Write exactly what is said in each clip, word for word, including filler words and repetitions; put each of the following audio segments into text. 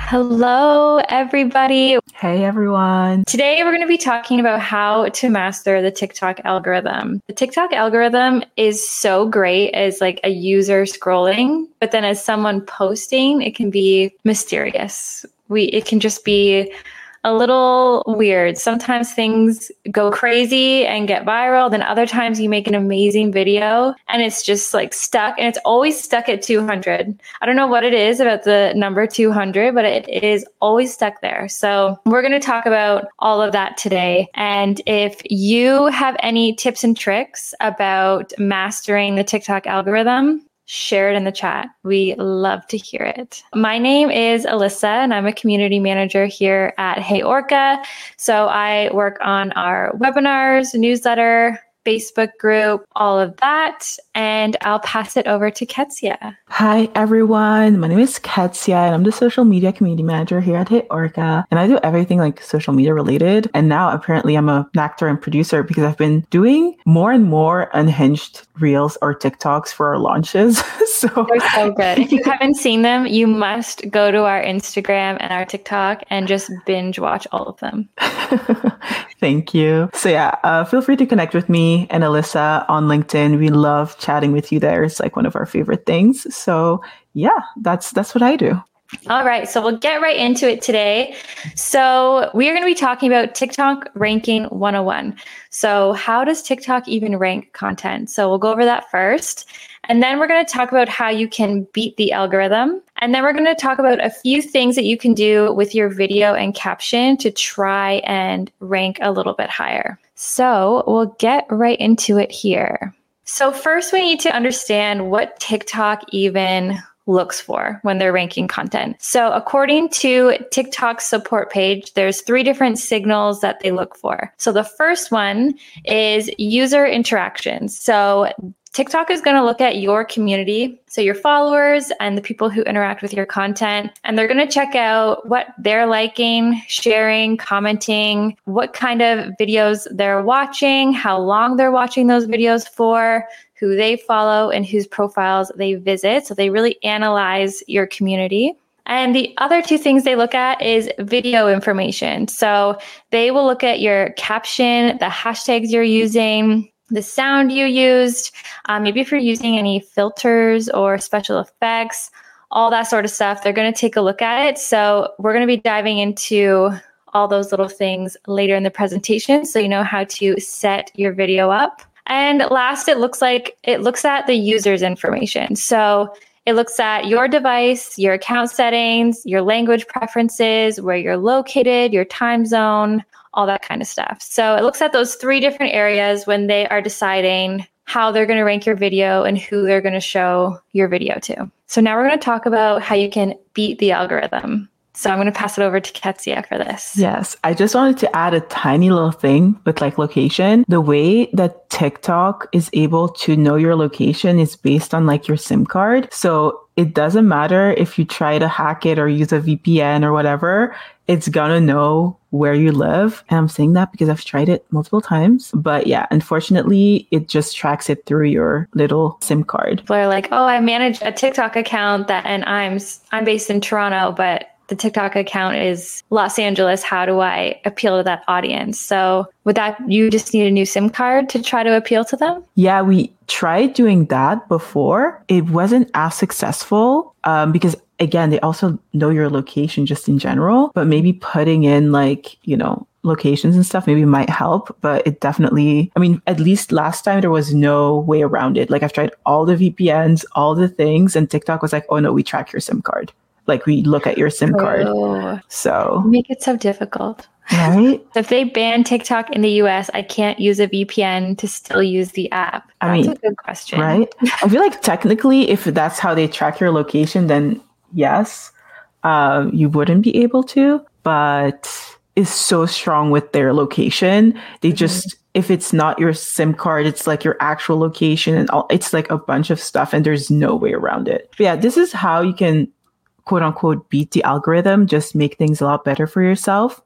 Hello, everybody. Hey, everyone. Today, we're going to be talking about how to master the TikTok algorithm. The TikTok algorithm is so great as like a user scrolling, but then as someone posting, it can be mysterious. We, it can just be a little weird. Sometimes things go crazy and get viral. Then other times you make an amazing video and it's just like stuck, and it's always stuck at two hundred. I don't know what it is about the number two hundred, but it, it is always stuck there. So we're going to talk about all of that today. And if you have any tips and tricks about mastering the TikTok algorithm, share it in the chat. We love to hear it. My name is Alyssa, and I'm a community manager here at Hey Orca. So I work on our webinars, newsletter, Facebook group, all of that. And I'll pass it over to Ketsia. Hi, everyone. My name is Ketsia, and I'm the social media community manager here at Hey Orca. And I do everything like social media related. And now apparently I'm an actor and producer because I've been doing more and more unhinged reels or TikToks for our launches. so They're so good. If you haven't seen them, you must go to our Instagram and our TikTok and just binge watch all of them. Thank you. So yeah, uh, feel free to connect with me and Alyssa on LinkedIn. We love chatting with you there. It's like one of our favorite things. So yeah, that's that's what I do. All right, so we'll get right into it today. So we are going to be talking about TikTok ranking one oh one. So how does TikTok even rank content? So we'll go over that first. And then we're going to talk about how you can beat the algorithm. And then we're going to talk about a few things that you can do with your video and caption to try and rank a little bit higher. So we'll get right into it here. So first, we need to understand what TikTok even looks for when they're ranking content. So according to TikTok's support page, there's three different signals that they look for. So the first one is user interactions. So TikTok is going to look at your community, so your followers and the people who interact with your content, and they're going to check out what they're liking, sharing, commenting, what kind of videos they're watching, how long they're watching those videos for, who they follow, and whose profiles they visit. So they really analyze your community. And the other two things they look at is video information. So they will look at your caption, the hashtags you're using, the sound you used, um, maybe if you're using any filters or special effects, all that sort of stuff. They're going to take a look at it. So we're going to be diving into all those little things later in the presentation, so you know how to set your video up. And last, it looks like it looks at the user's information. So it looks at your device, your account settings, your language preferences, where you're located, your time zone, all that kind of stuff. So it looks at those three different areas when they are deciding how they're going to rank your video and who they're going to show your video to. So now we're going to talk about how you can beat the algorithm. So I'm going to pass it over to Ketsia for this. Yes, I just wanted to add a tiny little thing with like location. The way that TikTok is able to know your location is based on like your SIM card. So it doesn't matter if you try to hack it or use a V P N or whatever, it's gonna know where you live. And I'm saying that because I've tried it multiple times. But yeah, unfortunately, it just tracks it through your little SIM card. People are like, oh, I manage a TikTok account that, and I'm I'm based in Toronto, but the TikTok account is Los Angeles. How do I appeal to that audience? So with that, you just need a new SIM card to try to appeal to them? Yeah, we tried doing that before. It wasn't as successful um, because, again, they also know your location just in general, but maybe putting in like, you know, locations and stuff maybe might help, but it definitely, I mean, at least last time there was no way around it. Like I've tried all the V P Ns, all the things, and TikTok was like, oh no, we track your SIM card. Like we look at your SIM card. Oh, so make it so difficult. Right? So if they ban TikTok in the U S, I can't use a V P N to still use the app. That's I mean, a good question. Right? I feel like technically, if that's how they track your location, then yes, uh, you wouldn't be able to. But it's so strong with their location. They mm-hmm. just, if it's not your SIM card, it's like your actual location and all. It's like a bunch of stuff, and there's no way around it. But yeah, this is how you can, quote unquote, beat the algorithm, just make things a lot better for yourself.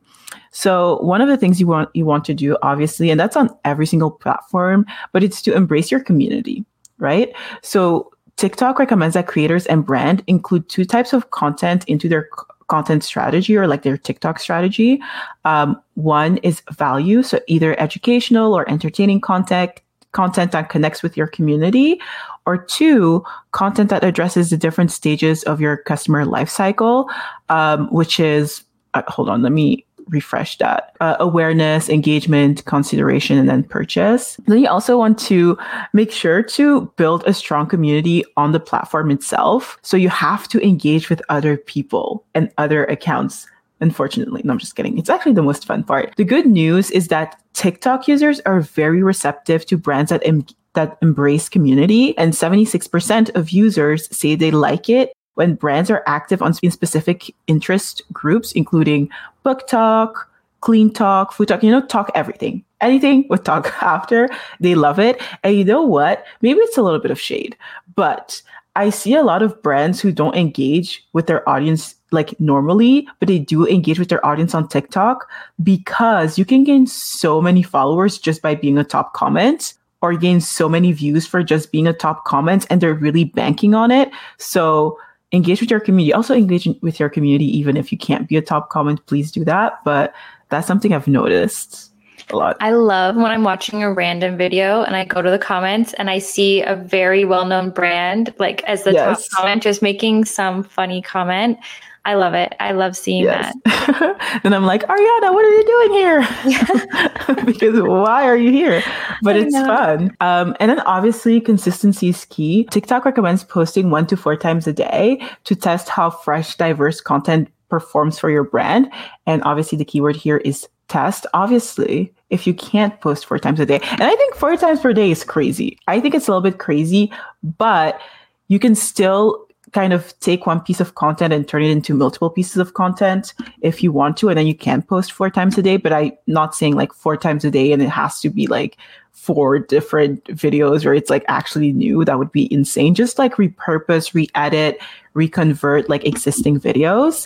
So one of the things you want you want to do, obviously, and that's on every single platform, but it's to embrace your community, right? So TikTok recommends that creators and brand include two types of content into their c- content strategy or like their TikTok strategy. Um, one is value. So either educational or entertaining content, content that connects with your community, or two, content that addresses the different stages of your customer life cycle, um, which is, uh, hold on, let me refresh that. Uh, awareness, engagement, consideration, and then purchase. Then you also want to make sure to build a strong community on the platform itself. So you have to engage with other people and other accounts. Unfortunately, no, I'm just kidding. It's actually the most fun part. The good news is that TikTok users are very receptive to brands that em- that embrace community, and seventy-six percent of users say they like it when brands are active on specific interest groups, including book talk, clean talk, food talk, you know, talk everything. Anything with talk after, they love it. And you know what? Maybe it's a little bit of shade, but I see a lot of brands who don't engage with their audience like normally, but they do engage with their audience on TikTok because you can gain so many followers just by being a top comment, or gain so many views for just being a top comment, and they're really banking on it. So engage with your community. Also engage with your community, even if you can't be a top comment, please do that. But that's something I've noticed a lot. I love when I'm watching a random video and I go to the comments and I see a very well-known brand, like as the Yes. top comment, just making some funny comment. I love it. I love seeing Yes. that. Then I'm like, Ariana, what are you doing here? Yeah. Because why are you here? But I it's know. fun. Um, and then obviously consistency is key. TikTok recommends posting one to four times a day to test how fresh, diverse content performs for your brand. And obviously the keyword here is test. Obviously, if you can't post four times a day, and I think four times per day is crazy. I think it's a little bit crazy, but you can still kind of take one piece of content and turn it into multiple pieces of content if you want to, and then you can post four times a day. But I'm not saying like four times a day and it has to be like four different videos where it's like actually new. That would be insane. Just like repurpose, re-edit, reconvert like existing videos.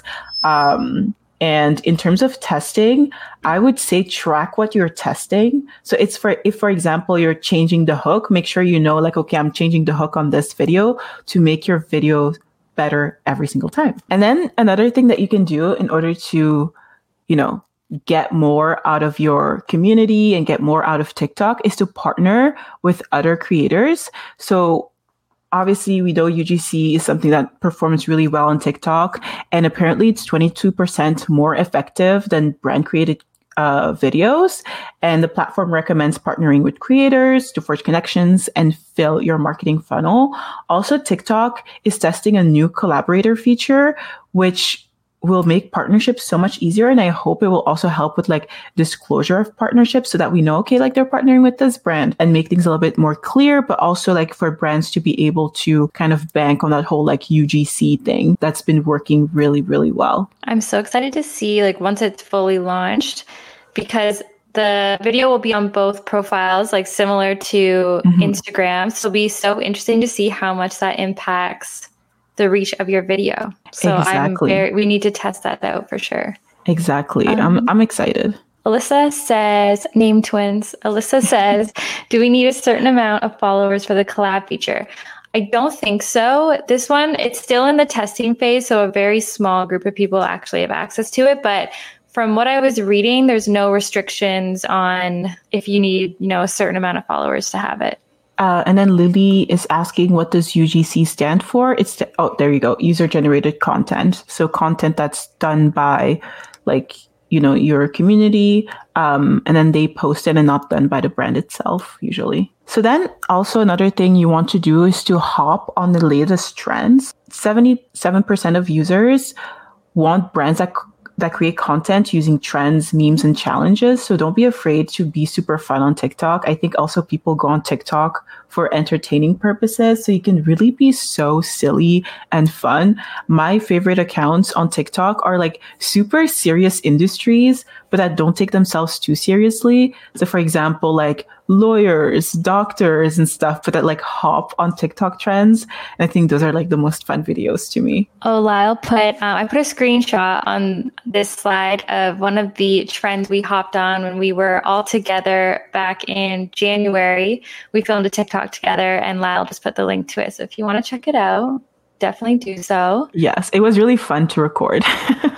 Um, and in terms of testing, I would say track what you're testing. So it's for, if for example, you're changing the hook, make sure you know like, okay, I'm changing the hook on this video to make your video better every single time. And then another thing that you can do in order to, you know, get more out of your community and get more out of TikTok is to partner with other creators. So obviously, we know U G C is something that performs really well on TikTok, and apparently it's twenty-two percent more effective than brand created uh, videos. And the platform recommends partnering with creators to forge connections and fill your marketing funnel. Also, TikTok is testing a new collaborator feature, which will make partnerships so much easier. And I hope it will also help with like disclosure of partnerships so that we know, okay, like they're partnering with this brand, and make things a little bit more clear, but also like for brands to be able to kind of bank on that whole like U G C thing that's been working really, really well. I'm so excited to see like once it's fully launched, because the video will be on both profiles, like similar to mm-hmm. Instagram. So it'll be so interesting to see how much that impacts the reach of your video. So exactly. I'm very, we need to test that out for sure. Exactly. Um, I'm I'm excited. Alyssa says, name twins. Alyssa says, do we need a certain amount of followers for the collab feature? I don't think so. This one, it's still in the testing phase, so a very small group of people actually have access to it. But from what I was reading, there's no restrictions on if you need, you know, a certain amount of followers to have it. Uh, and then Lily is asking, what does U G C stand for? It's, the, oh, there you go. User generated content. So content that's done by like, you know, your community. Um, and then they post it and not done by the brand itself usually. So then also another thing you want to do is to hop on the latest trends. seventy-seven percent of users want brands that that create content using trends, memes, and challenges. So don't be afraid to be super fun on TikTok. I think also people go on TikTok for entertaining purposes. So you can really be so silly and fun. My favorite accounts on TikTok are like super serious industries, but that don't take themselves too seriously. So for example, like lawyers, doctors and stuff, but that like hop on TikTok trends. And I think those are like the most fun videos to me. Oh, Lyle put, um, I put a screenshot on this slide of one of the trends we hopped on when we were all together back in January. We filmed a TikTok together and Lyle just put the link to it. So if you want to check it out, definitely do so. Yes, it was really fun to record.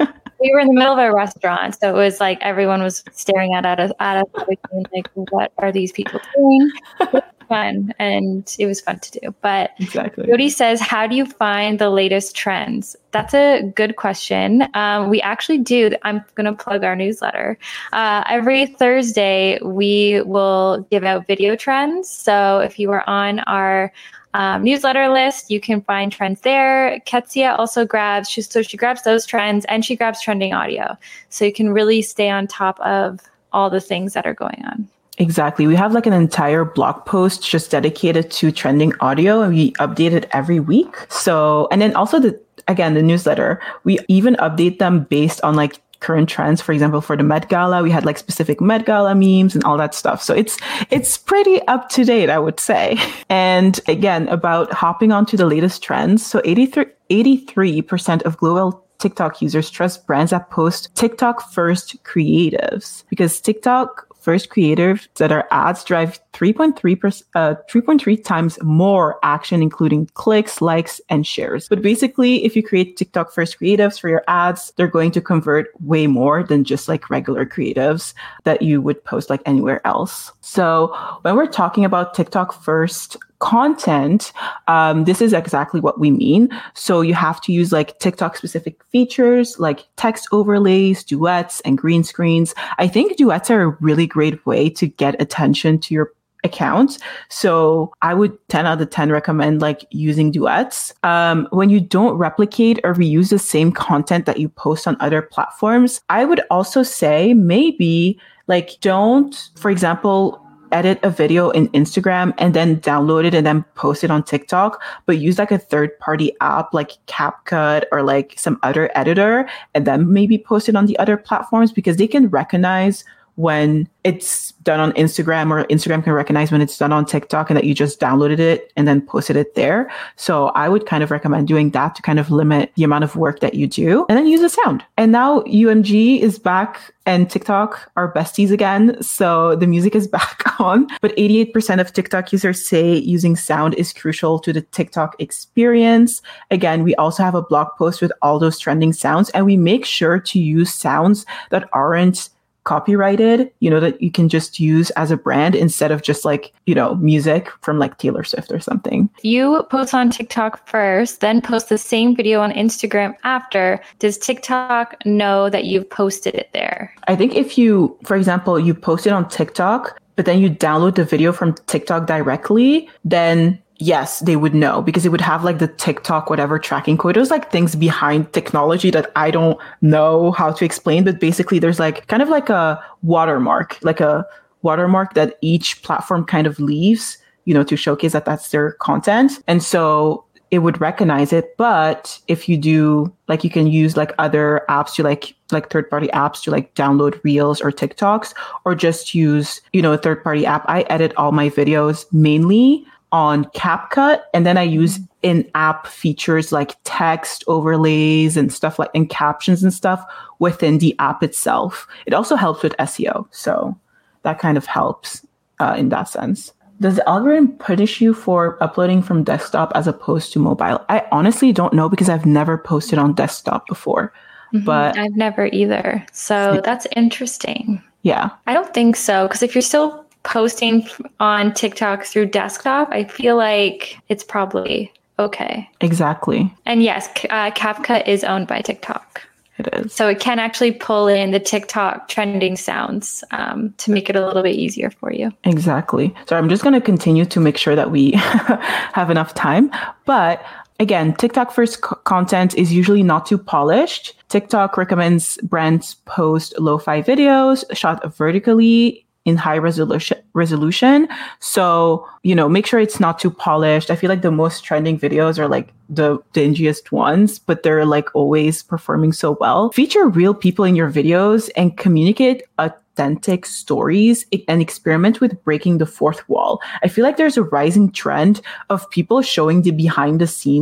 we were in the middle of a restaurant, so it was like everyone was staring at, at us, at us like, what are these people doing? It was fun, and it was fun to do. But exactly. Jody says, how do you find the latest trends? That's a good question. Um, we actually do. I'm going to plug our newsletter. Uh, every Thursday, we will give out video trends. So if you are on our Um, newsletter list, you can find trends there. Ketsia also grabs, she, so she grabs those trends and she grabs trending audio. So you can really stay on top of all the things that are going on. Exactly. We have like an entire blog post just dedicated to trending audio, and we update it every week. So, and then also the, again, the newsletter, we even update them based on like current trends. For example, for the Met Gala, we had like specific Met Gala memes and all that stuff. So it's it's pretty up to date, I would say. And again, about hopping onto the latest trends. So eighty-three percent of global TikTok users trust brands that post TikTok first creatives, because TikTok first creatives that are ads drive three point three percent, uh, three point three times more action, including clicks, likes, and shares. But basically, if you create TikTok first creatives for your ads, they're going to convert way more than just like regular creatives that you would post like anywhere else. So when we're talking about TikTok first content, um, this is exactly what we mean. So you have to use like TikTok specific features like text overlays, duets, and green screens. I think duets are a really great way to get attention to your account. So I would ten out of ten recommend like using duets. Um, when you don't replicate or reuse the same content that you post on other platforms, I would also say maybe like don't, for example, edit a video in Instagram and then download it and then post it on TikTok, but use like a third party app like CapCut or like some other editor, and then maybe post it on the other platforms, because they can recognize when it's done on Instagram, or Instagram can recognize when it's done on TikTok and that you just downloaded it and then posted it there. So I would kind of recommend doing that to kind of limit the amount of work that you do, and then use the sound. And now U M G is back and TikTok are besties again. So the music is back on, but eighty-eight percent of TikTok users say using sound is crucial to the TikTok experience. Again, we also have a blog post with all those trending sounds, and we make sure to use sounds that aren't copyrighted, you know, that you can just use as a brand instead of just like, you know, music from like Taylor Swift or something. If you post on TikTok first, then post the same video on Instagram after, does TikTok know that you've posted it there? I think if you, for example, you post it on TikTok, but then you download the video from TikTok directly, then yes, they would know, because it would have like the TikTok whatever tracking code. There's like things behind technology that I don't know how to explain, but basically there's like kind of like a watermark, like a watermark that each platform kind of leaves, you know, to showcase that that's their content. And so it would recognize it. But if you do, like, you can use like other apps to like, like third party apps to like download Reels or TikToks, or just use, you know, a third party app. I edit all my videos mainly on CapCut, and then I use in-app features like text overlays and stuff like, and captions and stuff within the app itself. It also helps with S E O. So that kind of helps uh, in that sense. Does the algorithm punish you for uploading from desktop as opposed to mobile? I honestly don't know, because I've never posted on desktop before. Mm-hmm. But I've never either. So that's interesting. Yeah. I don't think so, because if you're still posting on TikTok through desktop, I feel like it's probably okay. Exactly. And yes, uh, CapCut is owned by TikTok. It is. So it can actually pull in the TikTok trending sounds um, to make it a little bit easier for you. Exactly. So I'm just going to continue to make sure that we have enough time. But again, TikTok first co- content is usually not too polished. TikTok recommends brands post lo-fi videos shot vertically in high resolution resolution. So, you know, make sure it's not too polished. I feel like the most trending videos are like the dingiest ones, but they're like always performing so well. Feature real people in your videos and communicate authentic stories and experiment with breaking the fourth wall. I feel like there's a rising trend of people showing the behind the scenes of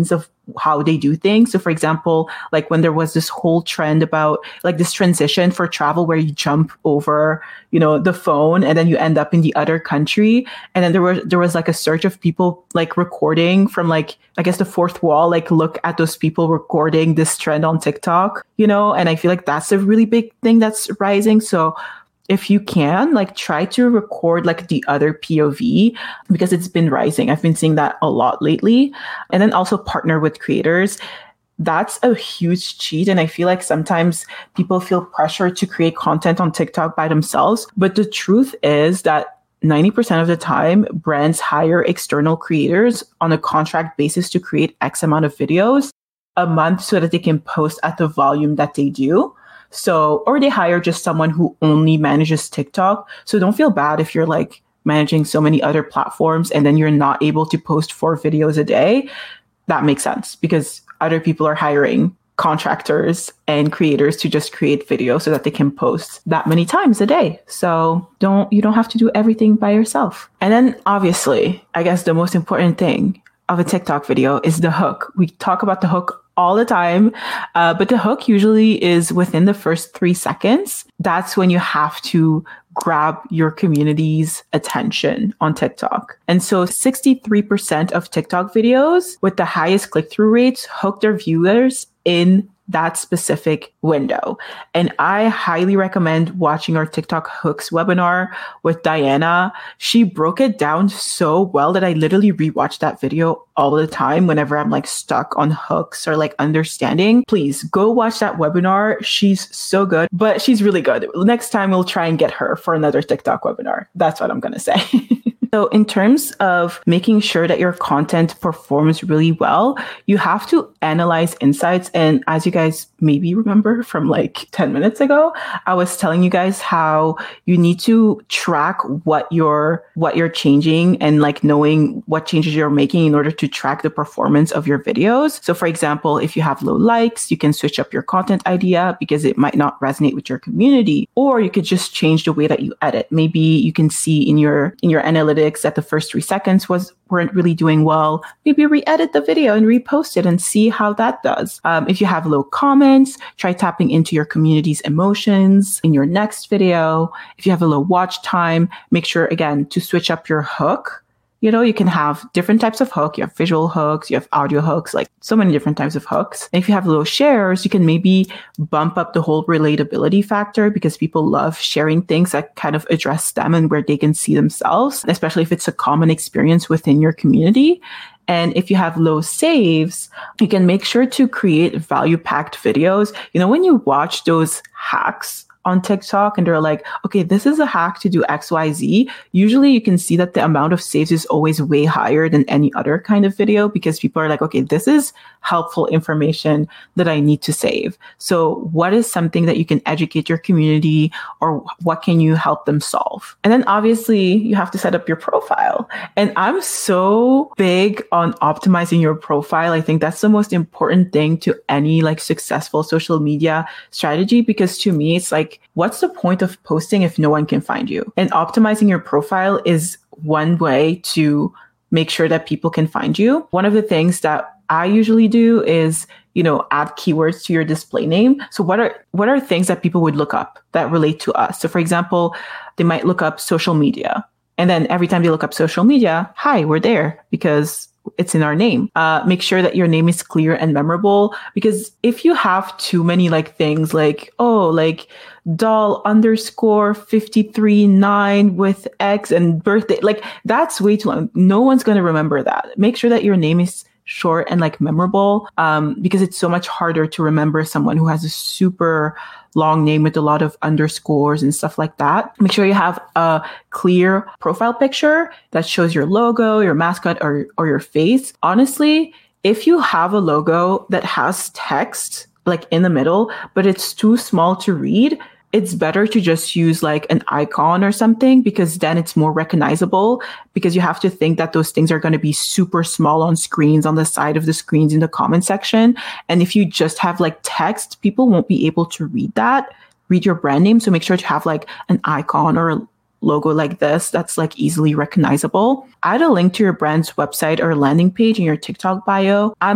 how they do things. So for example, like when there was this whole trend about like this transition for travel where you jump over, you know, the phone and then you end up in the other country. And then there was, there was like a surge of people like recording from like, I guess the fourth wall, like look at those people recording this trend on TikTok, you know, and I feel like that's a really big thing that's rising. So if you can, like try to record like the other P O V because it's been rising. I've been seeing that a lot lately. And then also partner with creators. That's a huge cheat. And I feel like sometimes people feel pressure to create content on TikTok by themselves. But the truth is that ninety percent of the time, brands hire external creators on a contract basis to create X amount of videos a month so that they can post at the volume that they do. So, or they hire just someone who only manages TikTok. So don't feel bad if you're like managing so many other platforms and then you're not able to post four videos a day. That makes sense because other people are hiring contractors and creators to just create videos so that they can post that many times a day. So don't, you don't have to do everything by yourself. And then obviously, I guess the most important thing of a TikTok video is the hook. We talk about the hook all the time, uh, but the hook usually is within the first three seconds. That's when you have to grab your community's attention on TikTok. And so sixty-three percent of TikTok videos with the highest click-through rates hook their viewers in that specific window. And I highly recommend watching our TikTok hooks webinar with Diana. She broke it down so well that I literally rewatch that video all the time whenever I'm like stuck on hooks or like understanding. Please go watch that webinar. She's so good, but she's really good. Next time we'll try and get her for another TikTok webinar. That's what I'm going to say. So in terms of making sure that your content performs really well, you have to analyze insights. And as you guys maybe remember from like ten minutes ago, I was telling you guys how you need to track what you're, what you're changing and like knowing what changes you're making in order to track the performance of your videos. So for example, if you have low likes, you can switch up your content idea because it might not resonate with your community, or you could just change the way that you edit. Maybe you can see in your, in your analytics that the first three seconds was weren't really doing well. Maybe re-edit the video and repost it and see how that does. Um, if you have low comments, try tapping into your community's emotions in your next video. If you have a low watch time, make sure again to switch up your hook. You know, you can have different types of hook. You have visual hooks, you have audio hooks, like so many different types of hooks. And if you have low shares, you can maybe bump up the whole relatability factor because people love sharing things that kind of address them and where they can see themselves, especially if it's a common experience within your community. And if you have low saves, you can make sure to create value-packed videos. You know, when you watch those hacks on TikTok and they're like, okay, this is a hack to do X Y Z. Usually you can see that the amount of saves is always way higher than any other kind of video because people are like, okay, this is helpful information that I need to save. So what is something that you can educate your community or what can you help them solve? And then obviously you have to set up your profile. And I'm so big on optimizing your profile. I think that's the most important thing to any like successful social media strategy because to me, it's like, what's the point of posting if no one can find you? And optimizing your profile is one way to make sure that people can find you. One of the things that I usually do is, you know, add keywords to your display name. So what are what are things that people would look up that relate to us? So for example, they might look up social media. And then every time they look up social media, hi, we're there because it's in our name. Uh, make sure that your name is clear and memorable because if you have too many like things like, oh, like doll underscore fifty-three nine with X and birthday, like that's way too long. No one's going to remember that. Make sure that your name is short and like memorable um, because it's so much harder to remember someone who has a super long name with a lot of underscores and stuff like that. Make sure you have a clear profile picture that shows your logo, your mascot, or, or your face. Honestly, if you have a logo that has text like in the middle, but it's too small to read, it's better to just use like an icon or something because then it's more recognizable because you have to think that those things are going to be super small on screens, on the side of the screens in the comment section. And if you just have like text, people won't be able to read that, read your brand name. So make sure to have like an icon or a logo like this that's like easily recognizable. Add a link to your brand's website or landing page in your TikTok bio. I'm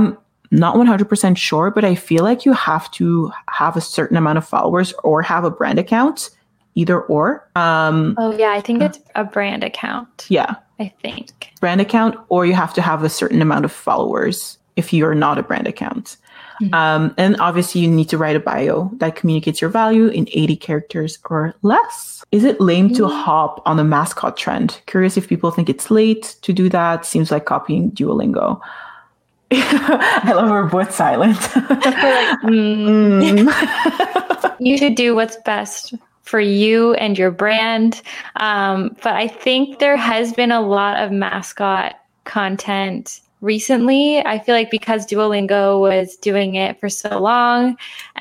not one hundred percent sure, but I feel like you have to have a certain amount of followers or have a brand account, either or. Um, oh, yeah. I think it's a brand account. Yeah. I think. Brand account, or you have to have a certain amount of followers if you're not a brand account. Mm-hmm. Um, and obviously, you need to write a bio that communicates your value in eighty characters or less. Is it lame to hop on the mascot trend? Curious if people think it's late to do that. Seems like copying Duolingo. I love we're both silent. like, mm. You should do what's best for you and your brand. Um, but I think there has been a lot of mascot content recently. I feel like because Duolingo was doing it for so long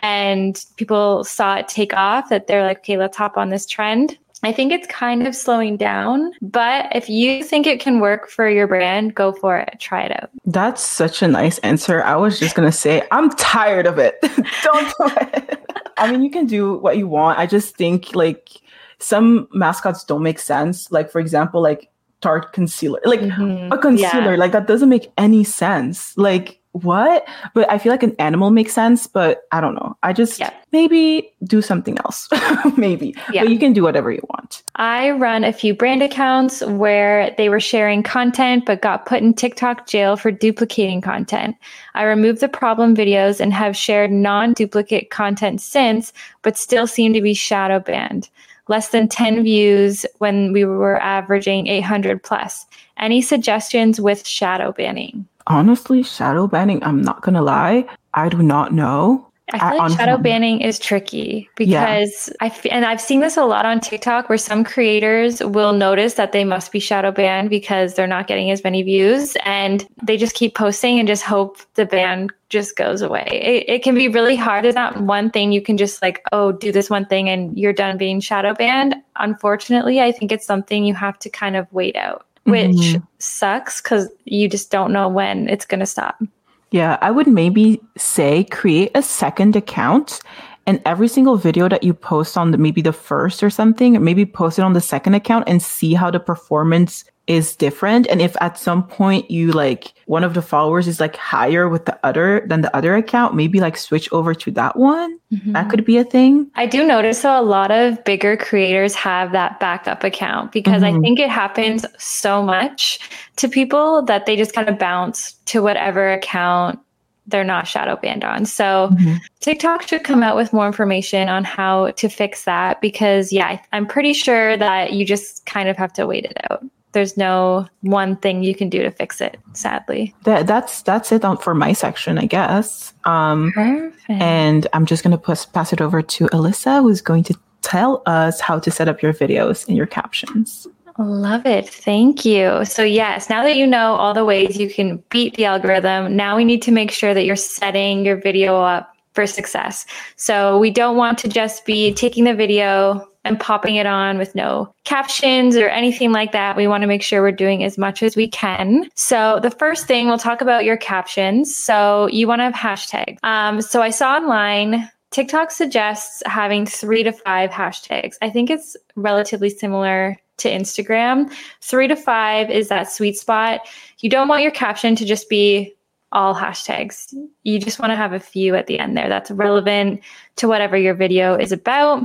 and people saw it take off, that they're like, okay, let's hop on this trend. I think it's kind of slowing down, but if you think it can work for your brand, go for it. Try it out. That's such a nice answer. I was just going to say, I'm tired of it. Don't do it. I mean, you can do what you want. I just think like some mascots don't make sense. Like, for example, like Tarte concealer, like mm-hmm. a concealer, yeah. like that doesn't make any sense. Like, what? But I feel like an animal makes sense, but I don't know. I just yeah. maybe do something else. Maybe. Yeah. But you can do whatever you want. I run a few brand accounts where they were sharing content but got put in TikTok jail for duplicating content. I removed the problem videos and have shared non-duplicate content since, but still seem to be shadow banned. Less than ten views when we were averaging eight hundred plus. Any suggestions with shadow banning? Honestly, shadow banning, I'm not going to lie, I do not know. I feel I, like honestly, shadow banning is tricky because yeah. I f- and I've seen this a lot on TikTok where some creators will notice that they must be shadow banned because they're not getting as many views and they just keep posting and just hope the ban just goes away. It, it can be really hard. There's not one thing you can just like, oh, do this one thing and you're done being shadow banned. Unfortunately, I think it's something you have to kind of wait out, which mm-hmm. sucks because you just don't know when it's going to stop. Yeah, I would maybe say create a second account and every single video that you post on the, maybe the first or something, or maybe post it on the second account and see how the performance is different. And if at some point you like one of the followers is like higher with the other than the other account, maybe like switch over to that one. Mm-hmm. That could be a thing. I do notice though a lot of bigger creators have that backup account because mm-hmm. I think it happens so much to people that they just kind of bounce to whatever account they're not shadow banned on. So mm-hmm. TikTok should come out with more information on how to fix that because yeah, I'm pretty sure that you just kind of have to wait it out. There's no one thing you can do to fix it, sadly. That, that's that's it on, for my section, I guess. Um, Perfect. And I'm just going to pass it over to Alyssa, who's going to tell us how to set up your videos and your captions. Love it. Thank you. So yes, now that you know all the ways you can beat the algorithm, now we need to make sure that you're setting your video up for success. So we don't want to just be taking the video and popping it on with no captions or anything like that. We want to make sure we're doing as much as we can. So the first thing, we'll talk about your captions. So you want to have hashtags. Um, so I saw online, TikTok suggests having three to five hashtags. I think it's relatively similar to Instagram. Three to five is that sweet spot. You don't want your caption to just be all hashtags. You just want to have a few at the end there that's relevant to whatever your video is about.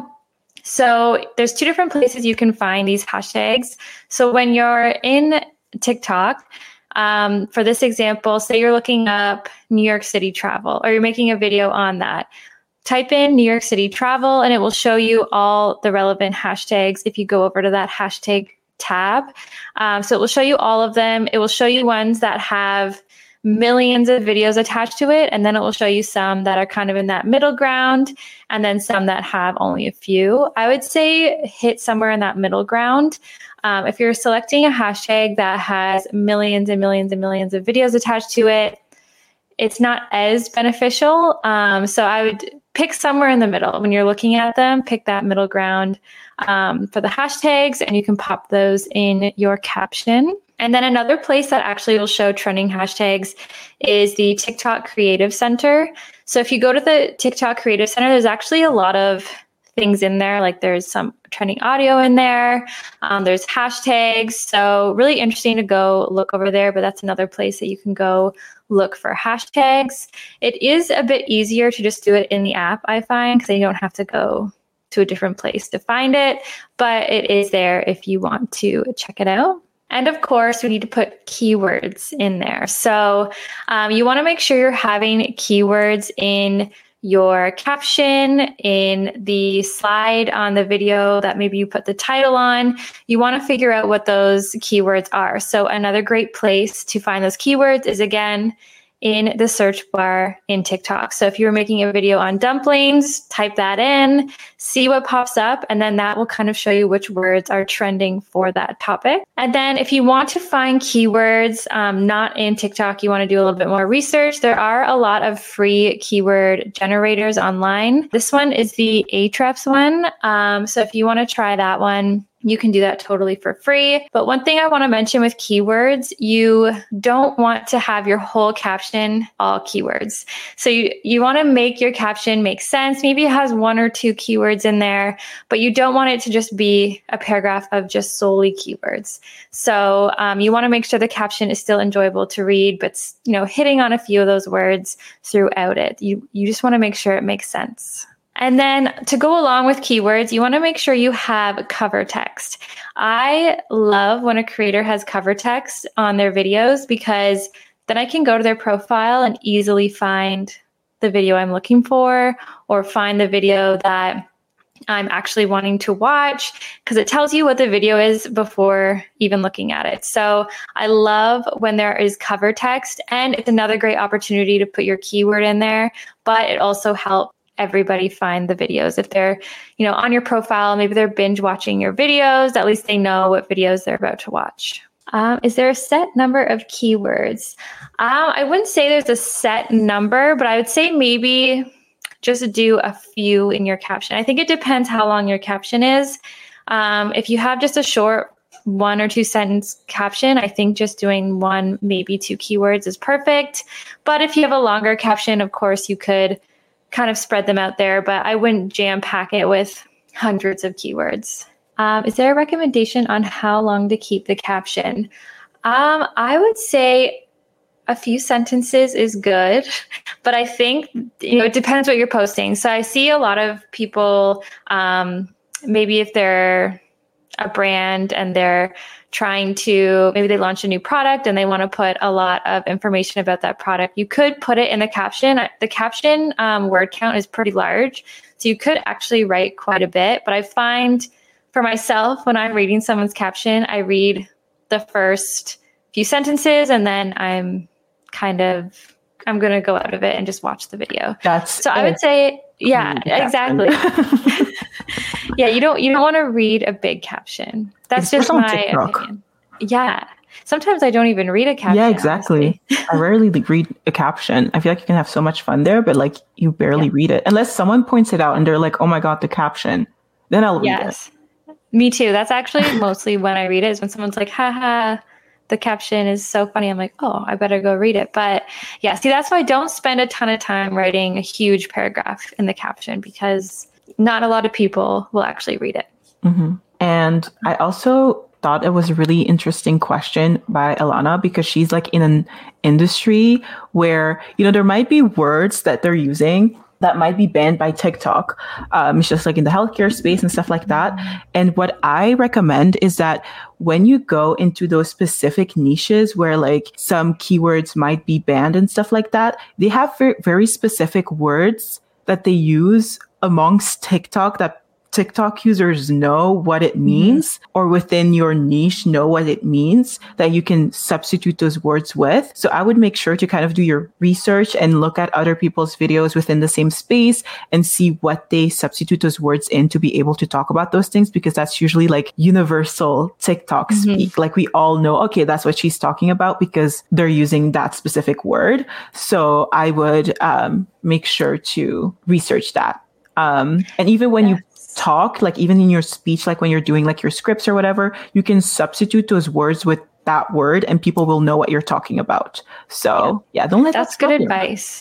So there's two different places you can find these hashtags. So when you're in TikTok, um, for this example, say you're looking up New York City travel, or you're making a video on that. Type in New York City travel and it will show you all the relevant hashtags if you go over to that hashtag tab. Um, so it will show you all of them. It will show you ones that have millions of videos attached to it. And then it will show you some that are kind of in that middle ground and then some that have only a few. I would say hit somewhere in that middle ground. Um, if you're selecting a hashtag that has millions and millions and millions of videos attached to it, it's not as beneficial. Um, so I would pick somewhere in the middle. When you're looking at them, pick that middle ground um, for the hashtags, and you can pop those in your caption. And then another place that actually will show trending hashtags is the TikTok Creative Center. So if you go to the TikTok Creative Center, there's actually a lot of things in there. Like there's some trending audio in there. Um, there's hashtags. So really interesting to go look over there, but that's another place that you can go look for hashtags. It is a bit easier to just do it in the app, I find, because you don't have to go to a different place to find it, but it is there if you want to check it out. And of course, we need to put keywords in there. So um, you want to make sure you're having keywords in your caption, in the slide on the video that maybe you put the title on. You want to figure out what those keywords are. So another great place to find those keywords is, again, in the search bar in TikTok. So if you're making a video on dumplings, type that in, see what pops up, and then that will kind of show you which words are trending for that topic. And then if you want to find keywords um, not in TikTok, you want to do a little bit more research, there are a lot of free keyword generators online. This one is the Ahrefs one. Um, so if you want to try that one, you can do that totally for free. But one thing I want to mention with keywords, you don't want to have your whole caption all keywords. So you, you want to make your caption make sense. Maybe it has one or two keywords in there, but you don't want it to just be a paragraph of just solely keywords. So um, you want to make sure the caption is still enjoyable to read, but you know, hitting on a few of those words throughout it. You, you just want to make sure it makes sense. And then to go along with keywords, you want to make sure you have cover text. I love when a creator has cover text on their videos, because then I can go to their profile and easily find the video I'm looking for, or find the video that I'm actually wanting to watch, because it tells you what the video is before even looking at it. So I love when there is cover text, and it's another great opportunity to put your keyword in there, but it also helps everybody find the videos. If they're, you know, on your profile, maybe they're binge watching your videos, at least they know what videos they're about to watch. Um, is there a set number of keywords? Um, I wouldn't say there's a set number, but I would say maybe just do a few in your caption. I think it depends how long your caption is. Um, if you have just a short one or two sentence caption, I think just doing one, maybe two keywords is perfect. But if you have a longer caption, of course, you could kind of spread them out there, but I wouldn't jam pack it with hundreds of keywords. Um, is there a recommendation on how long to keep the caption? Um, I would say a few sentences is good, but I think, you know, it depends what you're posting. So I see a lot of people, um, maybe if they're a brand and they're trying to, maybe they launch a new product and they want to put a lot of information about that product. You could put it in the caption. The caption um, word count is pretty large, so you could actually write quite a bit. But I find for myself, when I'm reading someone's caption, I read the first few sentences and then I'm kind of, I'm going to go out of it and just watch the video. That's so I would say, yeah, exactly. Yeah, you don't you don't want to read a big caption. That's just my opinion. Yeah. Sometimes I don't even read a caption. Yeah, exactly. I rarely read a caption. I feel like you can have so much fun there, but like you barely yeah. read it. Unless someone points it out and they're like, oh my God, the caption. Then I'll read yes. it. Me too. That's actually mostly when I read it, is when someone's like, haha, the caption is so funny. I'm like, oh, I better go read it. But yeah, see, that's why I don't spend a ton of time writing a huge paragraph in the caption, because not a lot of people will actually read it. Mm-hmm. And I also thought it was a really interesting question by Alana, because she's like in an industry where, you know, there might be words that they're using that might be banned by TikTok. Um, it's just like in the healthcare space and stuff like that. And what I recommend is that when you go into those specific niches where like some keywords might be banned and stuff like that, they have very, very specific words that they use amongst TikTok that TikTok users know what it means, mm-hmm. or within your niche know what it means, that you can substitute those words with. So I would make sure to kind of do your research and look at other people's videos within the same space and see what they substitute those words in to be able to talk about those things, because that's usually like universal TikTok mm-hmm. speak. Like we all know, okay, that's what she's talking about because they're using that specific word. So I would um, make sure to research that. Um, and even when yes. you talk, like even in your speech, like when you're doing like your scripts or whatever, you can substitute those words with that word and people will know what you're talking about. So yeah, yeah don't let that's that good you. advice.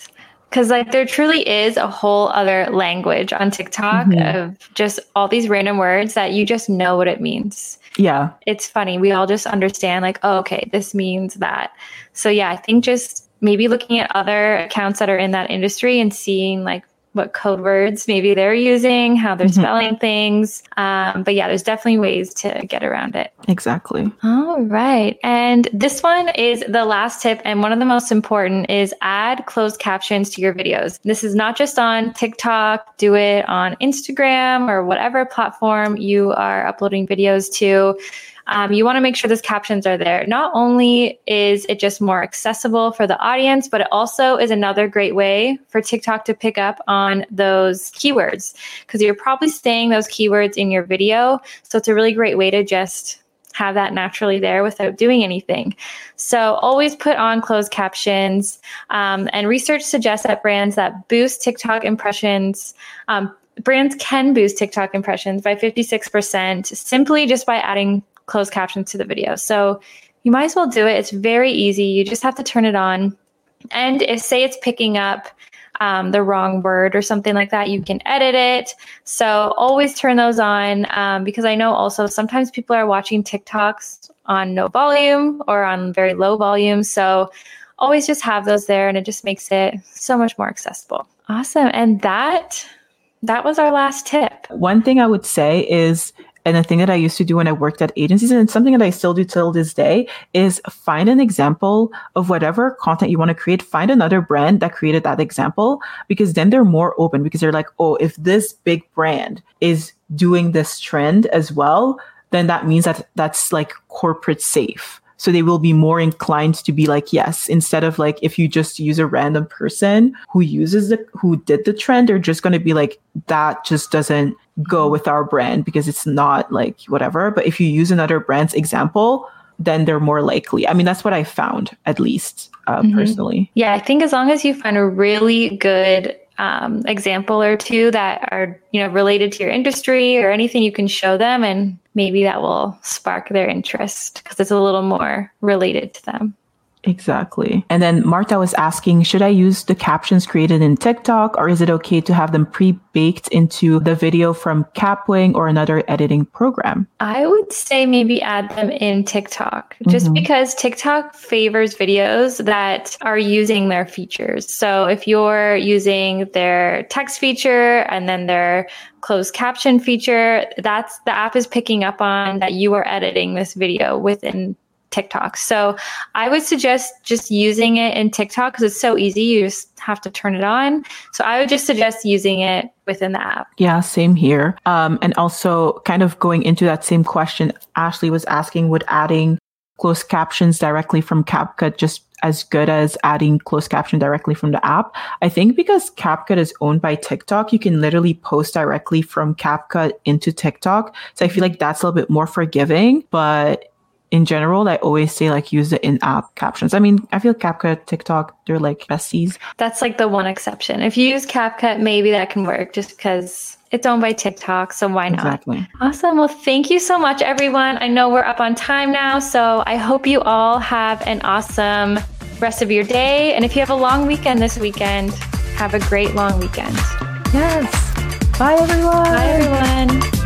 Because like there truly is a whole other language on TikTok mm-hmm. of just all these random words that you just know what it means. Yeah. It's funny. We all just understand like, oh, okay, this means that. So yeah, I think just maybe looking at other accounts that are in that industry and seeing like what code words maybe they're using, how they're mm-hmm. spelling things. Um, but yeah, there's definitely ways to get around it. Exactly. All right. And this one is the last tip. And one of the most important is add closed captions to your videos. This is not just on TikTok, do it on Instagram or whatever platform you are uploading videos to. Um, you want to make sure those captions are there. Not only is it just more accessible for the audience, but it also is another great way for TikTok to pick up on those keywords because you're probably saying those keywords in your video. So it's a really great way to just have that naturally there without doing anything. So always put on closed captions. Um, and research suggests that brands that boost TikTok impressions, um, brands can boost TikTok impressions by fifty-six percent simply just by adding closed captions to the video. So you might as well do it. It's very easy. You just have to turn it on. And if say it's picking up um, the wrong word or something like that, you can edit it. So always turn those on um, because I know also sometimes people are watching TikToks on no volume or on very low volume. So always just have those there and it just makes it so much more accessible. Awesome. And that, that was our last tip. One thing I would say is, and the thing that I used to do when I worked at agencies, and it's something that I still do till this day, is find an example of whatever content you want to create. Find another brand that created that example, because then they're more open because they're like, oh, if this big brand is doing this trend as well, then that means that that's like corporate safe. So they will be more inclined to be like, yes, instead of like, if you just use a random person who uses the, who did the trend, they're just going to be like, that just doesn't go with our brand because it's not like whatever. But if you use another brand's example, then they're more likely. I mean, that's what I found, at least uh, mm-hmm. personally. Yeah, I think as long as you find a really good um, example or two that are, you know, related to your industry or anything, you can show them and maybe that will spark their interest because it's a little more related to them. Exactly. And then Marta was asking, should I use the captions created in TikTok or is it okay to have them pre-baked into the video from Kapwing or another editing program? I would say maybe add them in TikTok just mm-hmm. because TikTok favors videos that are using their features. So if you're using their text feature and then their closed caption feature, that's the app is picking up on that you are editing this video within TikTok. So I would suggest just using it in TikTok because it's so easy. You just have to turn it on. So I would just suggest using it within the app. Yeah, same here. Um, and also kind of going into that same question, Ashley was asking, would adding closed captions directly from CapCut just as good as adding closed caption directly from the app? I think because CapCut is owned by TikTok, you can literally post directly from CapCut into TikTok. So I feel like that's a little bit more forgiving, but in general, I always say like use the in-app captions. I mean, I feel CapCut, TikTok, they're like besties. That's like the one exception. If you use CapCut, maybe that can work just because it's owned by TikTok. So why not? Exactly. Awesome. Well, thank you so much, everyone. I know we're up on time now. So I hope you all have an awesome rest of your day. And if you have a long weekend this weekend, have a great long weekend. Yes. Bye, everyone. Bye, everyone.